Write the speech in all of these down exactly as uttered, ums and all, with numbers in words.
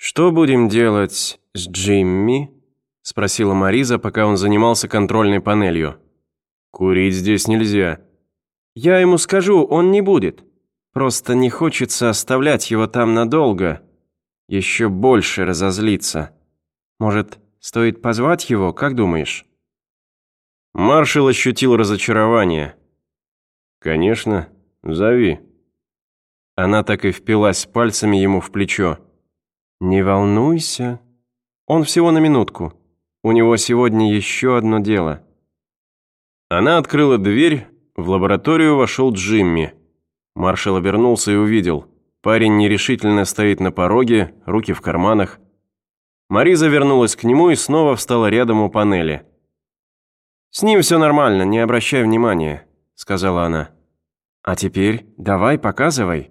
«Что будем делать с Джимми?» – спросила Мариза, пока он занимался контрольной панелью. «Курить здесь нельзя». «Я ему скажу, он не будет. Просто не хочется оставлять его там надолго. Еще больше разозлиться. Может, стоит позвать его, как думаешь?» Маршал ощутил разочарование. «Конечно, зови». Она так и впилась пальцами ему в плечо. «Не волнуйся. Он всего на минутку. У него сегодня еще одно дело». Она открыла дверь, в лабораторию вошел Джимми. Маршал обернулся и увидел. Парень нерешительно стоит на пороге, руки в карманах. Мариза вернулась к нему и снова встала рядом у панели. «С ним все нормально, не обращай внимания», — сказала она. «А теперь давай, показывай».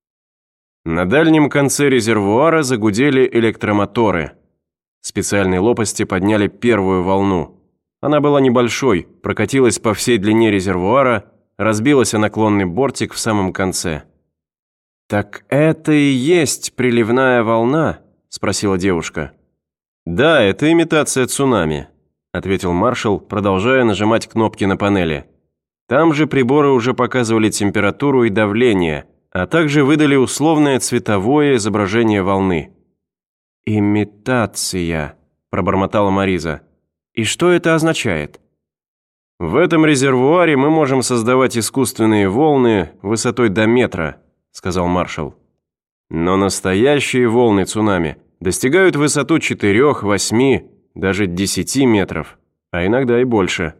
На дальнем конце резервуара загудели электромоторы. Специальные лопасти подняли первую волну. Она была небольшой, прокатилась по всей длине резервуара, разбилась о наклонный бортик в самом конце. «Так это и есть приливная волна?» – спросила девушка. «Да, это имитация цунами», – ответил маршал, продолжая нажимать кнопки на панели. Там же приборы уже показывали температуру и давление, а также выдали условное цветовое изображение волны. «Имитация», – пробормотала Мариза. «И что это означает?» «В этом резервуаре мы можем создавать искусственные волны высотой до метра», – сказал маршал. «Но настоящие волны цунами достигают высоту четырёх, восьми, даже десяти метров, а иногда и больше».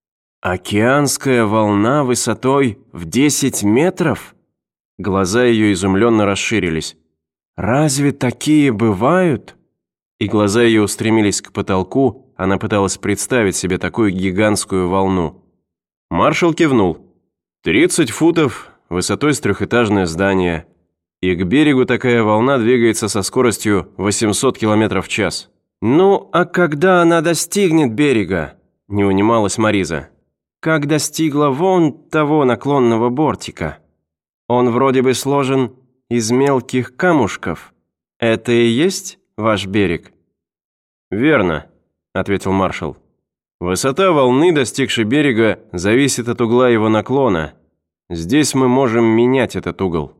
«Океанская волна высотой в десять метров?» Глаза ее изумленно расширились. «Разве такие бывают?» И глаза ее устремились к потолку, она пыталась представить себе такую гигантскую волну. Маршал кивнул. «Тридцать футов, высотой с трехэтажное здание. И к берегу такая волна двигается со скоростью восемьсот километров в час». «Ну, а когда она достигнет берега?» – не унималась Мариза. «Как достигла вон того наклонного бортика? Он вроде бы сложен из мелких камушков. Это и есть ваш берег?» «Верно», – ответил маршал. «Высота волны, достигшей берега, зависит от угла его наклона. Здесь мы можем менять этот угол».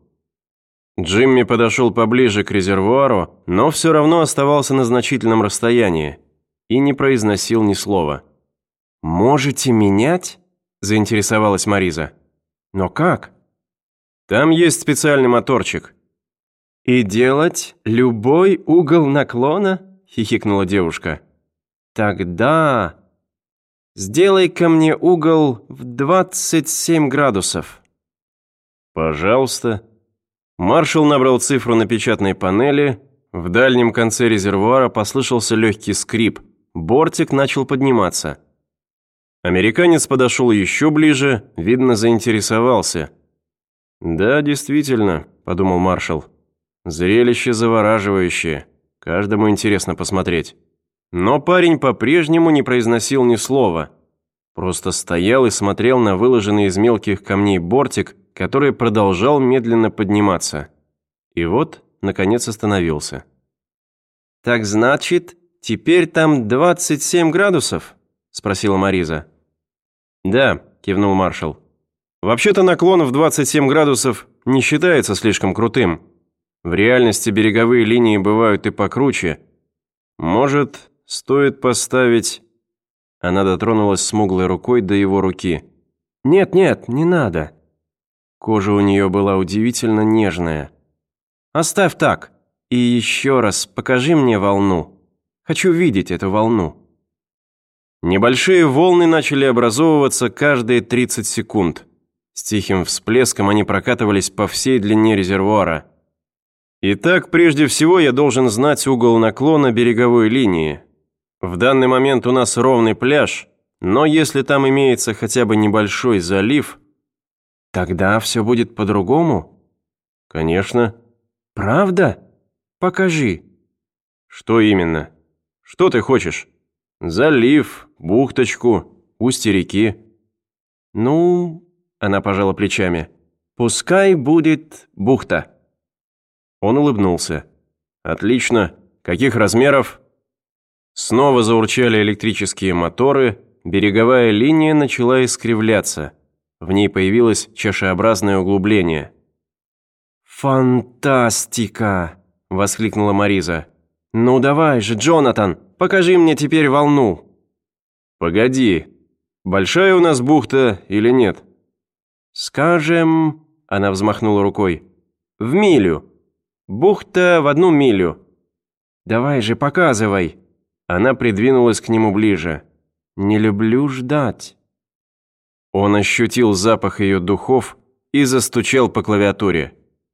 Джимми подошел поближе к резервуару, но все равно оставался на значительном расстоянии и не произносил ни слова. «Можете менять?» – заинтересовалась Мариза. «Но как?» «Там есть специальный моторчик». «И делать любой угол наклона?» – хихикнула девушка. «Тогда сделай-ка мне угол в двадцать семь градусов». «Пожалуйста». Маршал набрал цифру на печатной панели. В дальнем конце резервуара послышался легкий скрип. Бортик начал подниматься. Американец подошел еще ближе, видно, заинтересовался. «Да, действительно», – подумал маршал. «Зрелище завораживающее. Каждому интересно посмотреть». Но парень по-прежнему не произносил ни слова. Просто стоял и смотрел на выложенный из мелких камней бортик, который продолжал медленно подниматься. И вот, наконец, остановился. «Так значит, теперь там двадцать семь градусов?» – спросила Мариза. «Да», – кивнул маршал. «Вообще-то наклон в двадцать семь градусов не считается слишком крутым. В реальности береговые линии бывают и покруче. Может, стоит поставить...» Она дотронулась смуглой рукой до его руки. «Нет-нет, не надо». Кожа у нее была удивительно нежная. «Оставь так. И еще раз покажи мне волну. Хочу видеть эту волну». Небольшие волны начали образовываться каждые тридцать секунд. С тихим всплеском они прокатывались по всей длине резервуара. «Итак, прежде всего я должен знать угол наклона береговой линии. В данный момент у нас ровный пляж, но если там имеется хотя бы небольшой залив...» «Тогда все будет по-другому?» «Конечно». «Правда? Покажи». «Что именно? Что ты хочешь? Залив, бухточку, устье реки?» «Ну...» – она пожала плечами. «Пускай будет бухта». Он улыбнулся. «Отлично. Каких размеров?» Снова заурчали электрические моторы, береговая линия начала искривляться. В ней появилось чашеобразное углубление. «Фантастика!» – воскликнула Мариза. «Ну давай же, Джонатан, покажи мне теперь волну!» «Погоди, большая у нас бухта или нет?» «Скажем...» – она взмахнула рукой. «В милю. Бухта в одну милю. Давай же, показывай!» Она придвинулась к нему ближе. «Не люблю ждать». Он ощутил запах ее духов и застучал по клавиатуре.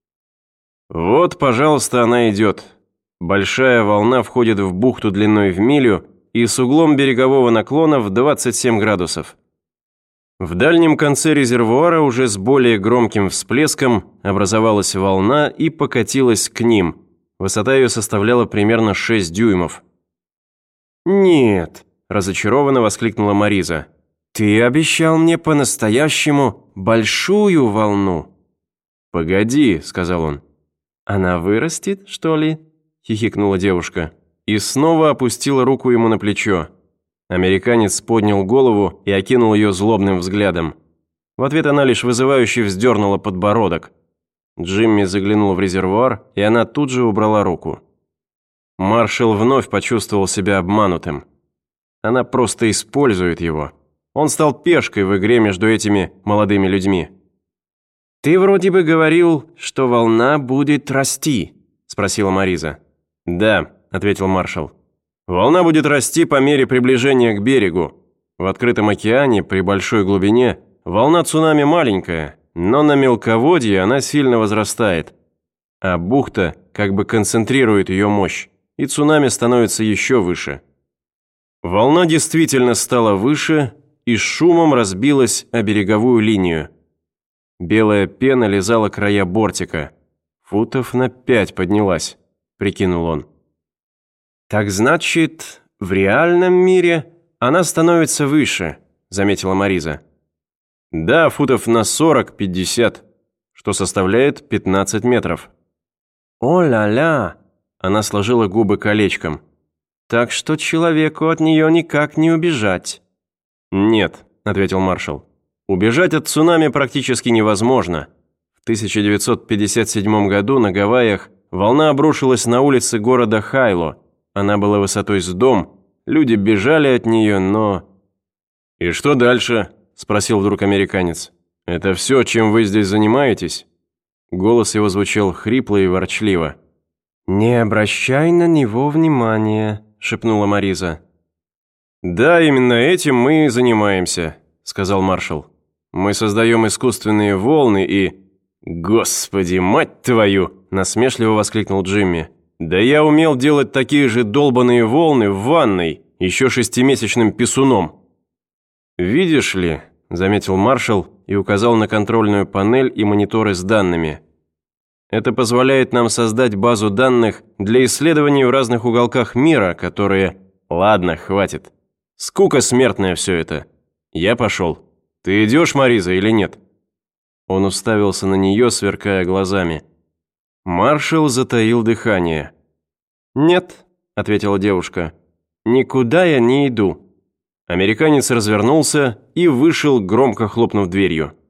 «Вот, пожалуйста, она идет. Большая волна входит в бухту длиной в милю и с углом берегового наклона в двадцать семь градусов. В дальнем конце резервуара уже с более громким всплеском образовалась волна и покатилась к ним. Высота ее составляла примерно шесть дюймов. «Нет», – разочарованно воскликнула Мариза. «Ты обещал мне по-настоящему большую волну». «Погоди», – сказал он. «Она вырастет, что ли?» – хихикнула девушка. И снова опустила руку ему на плечо. Американец поднял голову и окинул ее злобным взглядом. В ответ она лишь вызывающе вздернула подбородок. Джимми заглянул в резервуар, и она тут же убрала руку. Маршал вновь почувствовал себя обманутым. Она просто использует его. Он стал пешкой в игре между этими молодыми людьми. «Ты вроде бы говорил, что волна будет расти», – спросила Мариза. «Да», – ответил маршал. «Волна будет расти по мере приближения к берегу. В открытом океане при большой глубине волна цунами маленькая, но на мелководье она сильно возрастает. А бухта как бы концентрирует ее мощь, и цунами становится еще выше». Волна действительно стала выше и с шумом разбилась о береговую линию. Белая пена лизала края бортика. Футов на пять поднялась, прикинул он. «Так значит, в реальном мире она становится выше», заметила Мариза. «Да, футов на сорок-пятьдесят, что составляет пятнадцать метров». «О-ля-ля!» Она сложила губы колечком. «Так что человеку от нее никак не убежать». «Нет», – ответил маршал. «Убежать от цунами практически невозможно. В тысяча девятьсот пятьдесят седьмом году на Гавайях волна обрушилась на улицы города Хайло. Она была высотой с дом, люди бежали от нее, но...» «И что дальше?» – спросил вдруг американец. «Это все, чем вы здесь занимаетесь?» Голос его звучал хрипло и ворчливо. «Не обращай на него внимания», – шепнула Мариза. «Да, именно этим мы и занимаемся», – сказал маршал. «Мы создаем искусственные волны и...» «Господи, мать твою!» – насмешливо воскликнул Джимми. «Да я умел делать такие же долбаные волны в ванной, еще шестимесячным писуном». «Видишь ли», – заметил маршал и указал на контрольную панель и мониторы с данными. «Это позволяет нам создать базу данных для исследований в разных уголках мира, которые...» «Ладно, хватит. Скука смертная все это. Я пошел. Ты идешь, Мариза, или нет?» Он уставился на нее, сверкая глазами. Маршал затаил дыхание. «Нет», – ответила девушка, – «никуда я не иду». Американец развернулся и вышел, громко хлопнув дверью.